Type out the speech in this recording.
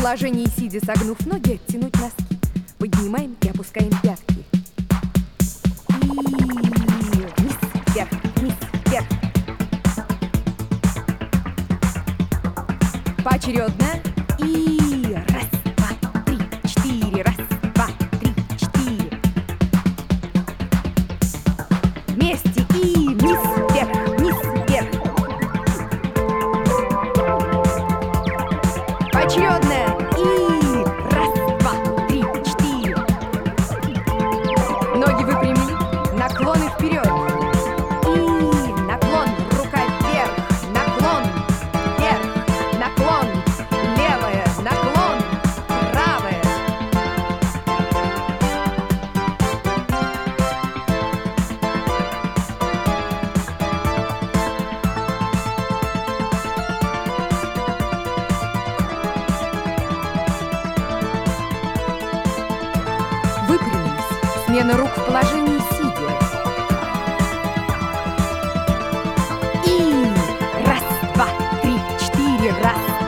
положении сидя, согнув ноги, оттянуть носки. Поднимаем и опускаем пятки. И вниз, вверх, вниз, вверх. Поочередно. И раз, два, три, четыре. Раз, два, три, четыре. Вместе. И вниз, вверх, вниз, вверх. Поочередно. И раз, два, три, четыре. Ноги выпрямили. Наклоны вперед. И наклон. Рука вверх. Наклон. Вверх. Наклон. Левая. Наклон. Правая. Выпрямились. Смена рук в положении сидя. И раз, два, три, четыре. Раз,